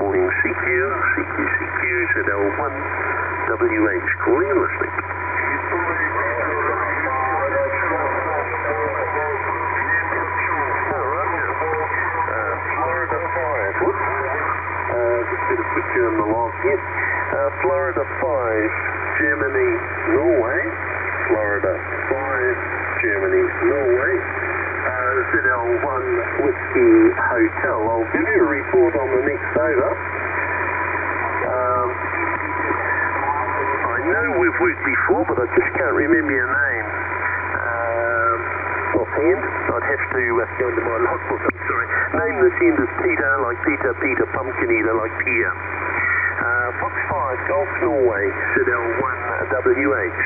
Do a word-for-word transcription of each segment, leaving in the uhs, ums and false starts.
calling C Q, C Q, C Q, Z L one W H, calling and listening. Put you in the log here. Uh, Florida five, Germany, Norway. Florida five, Germany, Norway. Uh, Z L one Whiskey Hotel. I'll give you a report on the next over. Um, I know we've worked before, but I just can't remember your name. Um, offhand, I'd have to uh, go into my logbook. I'm sorry. Name this end is Peter, like Peter, Peter, Pumpkin Eater, like Pierre. Uh, Fox five, Golf Norway, Z L one W H.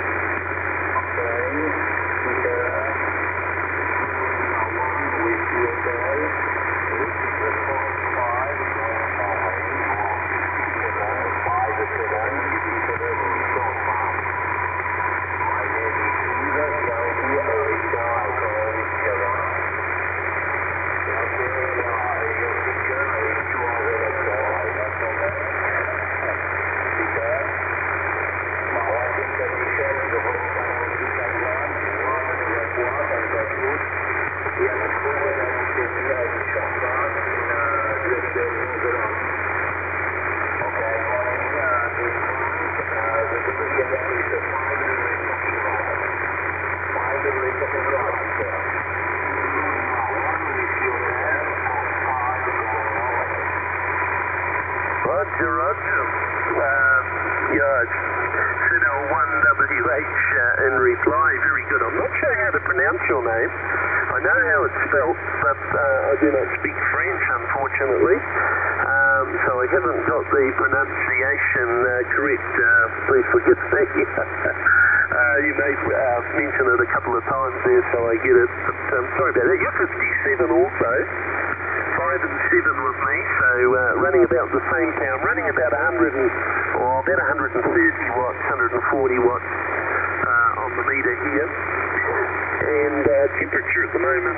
Roger, Roger. Uh, yeah, it's Z L one W H uh, in reply. Very good. I'm not sure how to pronounce your name. I know how it's spelt, but uh, I do not speak French, unfortunately. Um, so I haven't got the pronunciation uh, correct. Uh, please forgive me. uh, you may uh, mention it a couple of times there, so I get it. But um, sorry about that. You're fifty-seven also. Five and seven with me, so uh, running about the same power, running about one hundred and, or about one hundred thirty watts, one hundred forty watts uh, on the meter here. And uh, temperature at the moment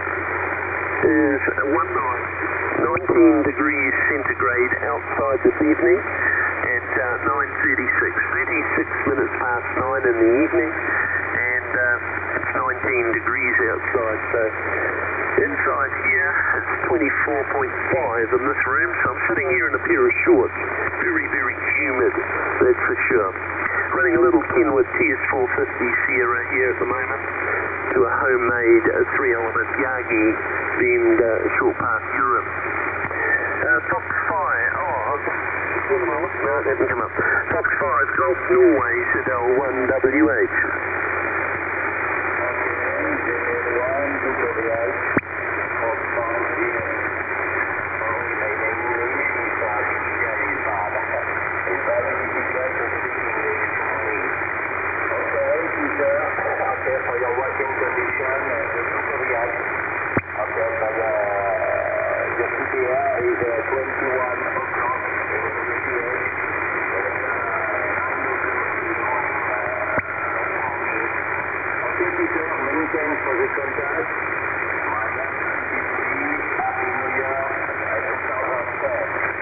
is one night, nineteen degrees centigrade outside this evening at uh, nine thirty-six, thirty-six minutes past nine in the evening, and uh, it's nineteen degrees outside. So inside here it's twenty-four point five in this room, so I'm sitting here in a pair of shorts. Very, very humid, that's for sure. Running a little Kenwood T S four fifty Sierra here at the moment to a homemade uh, three-element Yagi bend uh, short past Europe. Uh, Fox five, oh, I've no, it hasn't come up. Fox five, Golf Norway, Z L one W H. For your working condition, uh, the supervision. Okay, but uh, the C P R is uh, twenty-one o'clock in the G P H. Okay, Peter, many thanks for the contact. Happy New Year, and two thousand four.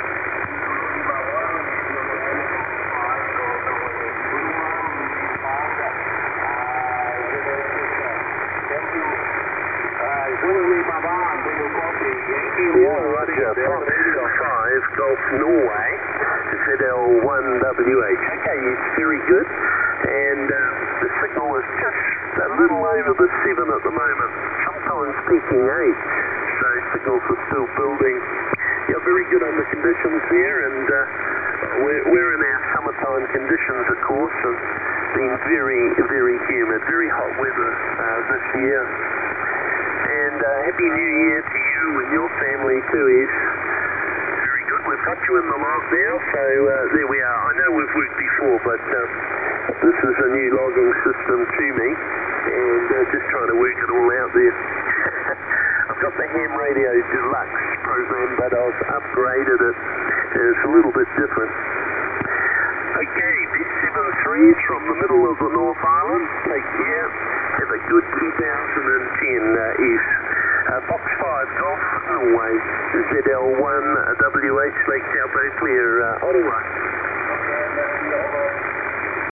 Yeah, Roger, Fox five, Golf Norway, Z L one W H. Okay, yes, very good. And uh, the signal is just a little over the seven at the moment, sometimes peaking eight, so signals are still building. Yeah, very good on the conditions there, and uh, we're, we're in our summertime conditions, of course, and been very, very humid, very hot weather uh, this year. And uh, Happy New Year to you and your family too, Ed. Very good. We've got you in the log now, so uh, there we are. I know we've worked before, but um, this is a new logging system to me, and uh, just trying to work it all out there. I've got the Ham Radio Deluxe program, but I've upgraded it. It's a little bit different. Okay, B seven three from the middle of the North Island. Take care. Have a good two thousand ten, uh, East. Uh, Fox five, Golf Norway, Z L one W H. Lake Taupou, clear uh, Ottawa.